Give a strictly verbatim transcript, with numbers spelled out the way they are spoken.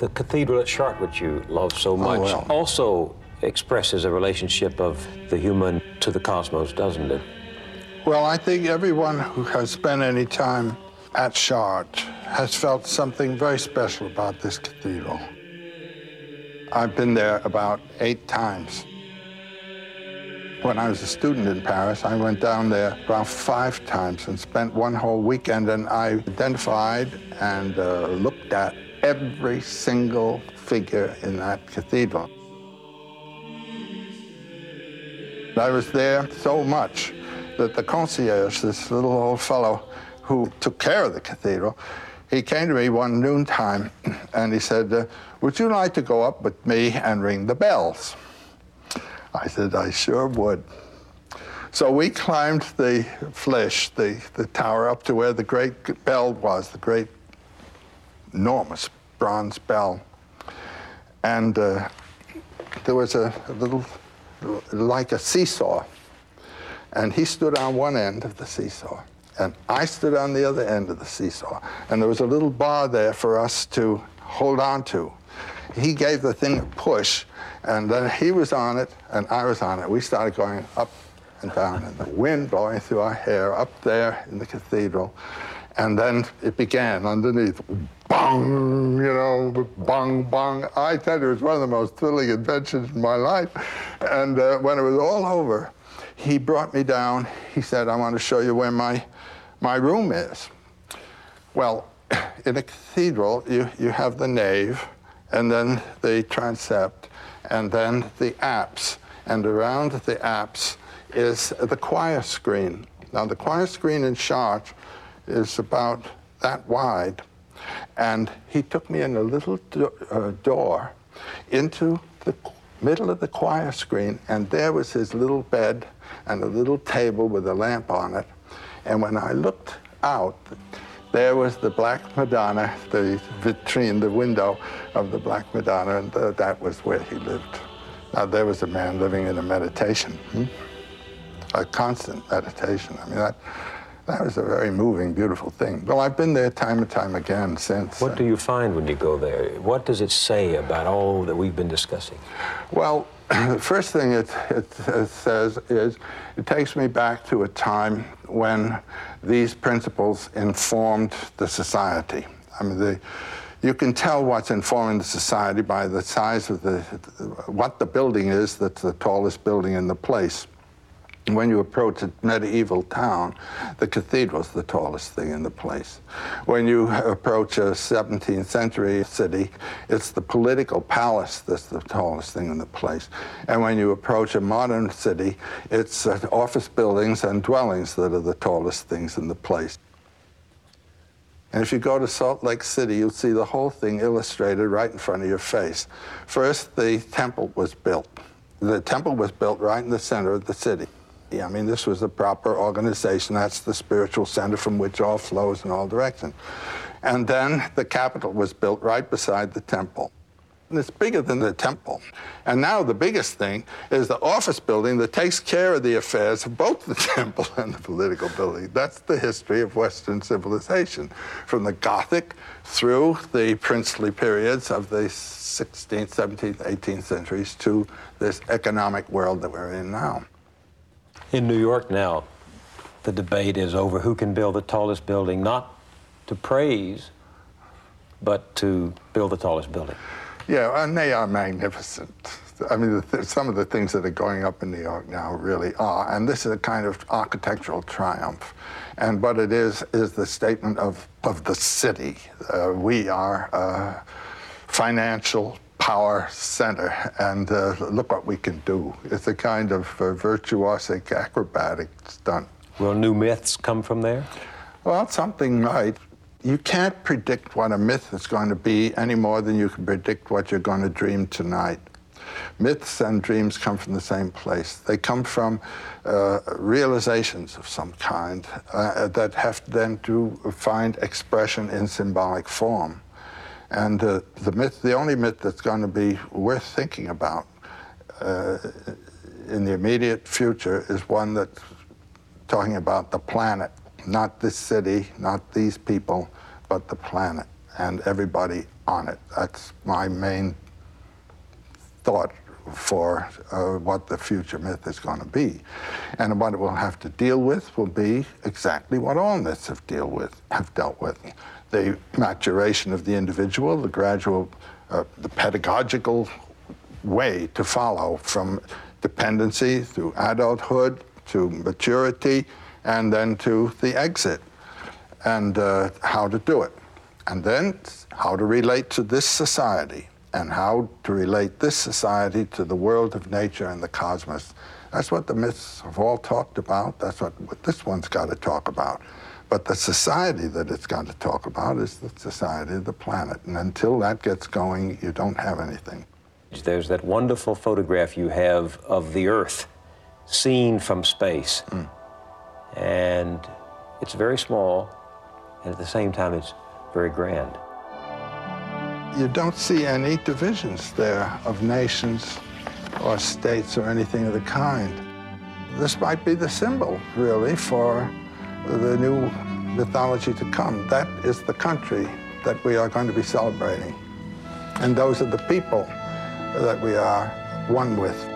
The cathedral at Chartres, which you love so much, oh, well. also expresses a relationship of the human to the cosmos, doesn't it? Well, I think everyone who has spent any time at Chartres has felt something very special about this cathedral. I've been there about eight times. When I was a student in Paris, I went down there about five times and spent one whole weekend, and I identified and uh, looked at every single figure in that cathedral. I was there so much that the concierge, this little old fellow who took care of the cathedral, he came to me one noontime and he said, uh, would you like to go up with me and ring the bells? I said, I sure would. So we climbed the Flèche, the, the tower, up to where the great bell was, the great, enormous bronze bell. And uh, there was a, a little, like a seesaw. And he stood on one end of the seesaw, and I stood on the other end of the seesaw. And there was a little bar there for us to hold on to. He gave the thing a push, and then he was on it, and I was on it. We started going up and down, and the wind blowing through our hair up there in the cathedral. And then it began underneath, bong, you know, bong, bong. I tell you, it was one of the most thrilling adventures in my life. And uh, when it was all over, he brought me down. He said, I want to show you where my, my room is. Well, in a cathedral, you, you have the nave, and then the transept, and then the apse. And around the apse is the choir screen. Now, the choir screen in Chartres is about that wide. And he took me in a little do uh, door into the middle of the choir screen, and there was his little bed and a little table with a lamp on it. And when I looked out, there was the Black Madonna, the vitrine, the window of the Black Madonna, and th that was where he lived. Now, there was a man living in a meditation, hmm? a constant meditation. I mean, that, that was a very moving, beautiful thing. Well, I've been there time and time again since. What do you find when you go there? What does it say about all that we've been discussing? Well, the first thing it, it, it says is, it takes me back to a time when these principles informed the society. I mean, the, you can tell what's informing the society by the size of the, what the building is that's the tallest building in the place. When you approach a medieval town, the cathedral's the tallest thing in the place. When you approach a seventeenth century city, it's the political palace that's the tallest thing in the place. And when you approach a modern city, it's uh, office buildings and dwellings that are the tallest things in the place. And if you go to Salt Lake City, you'll see the whole thing illustrated right in front of your face. First, the temple was built. The temple was built right in the center of the city. I mean, this was a proper organization. That's the spiritual center from which all flows in all directions. And then the Capitol was built right beside the temple. And it's bigger than the temple. And now the biggest thing is the office building that takes care of the affairs of both the temple and the political building. That's the history of Western civilization, from the Gothic through the princely periods of the sixteenth, seventeenth, eighteenth centuries to this economic world that we're in now. In New York now, the debate is over who can build the tallest building, not to praise, but to build the tallest building. Yeah, and they are magnificent. I mean, the th some of the things that are going up in New York now really are, and this is a kind of architectural triumph. And what it is, is the statement of, of the city. Uh, we are a financial power center, and uh, look what we can do. It's a kind of uh, virtuosic, acrobatic stunt. Will new myths come from there? Well, something might. You can't predict what a myth is going to be any more than you can predict what you're going to dream tonight. Myths and dreams come from the same place. They come from uh, realizations of some kind uh, that have then to find expression in symbolic form. And uh, the myth, the only myth that's going to be worth thinking about uh, in the immediate future is one that's talking about the planet, not this city, not these people, but the planet. and everybody on it. That's my main thought for uh, what the future myth is going to be. And what it will have to deal with will be exactly what all myths have, deal with, have dealt with. The maturation of the individual, the gradual, uh, the pedagogical way to follow from dependency through adulthood to maturity and then to the exit, and uh, how to do it. And then how to relate to this society, and how to relate this society to the world of nature and the cosmos. That's what the myths have all talked about. That's what, what this one's got to talk about. But the society that it's got to talk about is the society of the planet. And until that gets going, you don't have anything. There's that wonderful photograph you have of the Earth seen from space. Mm. And it's very small, and at the same time, it's very grand. You don't see any divisions there of nations or states or anything of the kind. This might be the symbol, really, for the new mythology to come. That is the country that we are going to be celebrating. And those are the people that we are one with.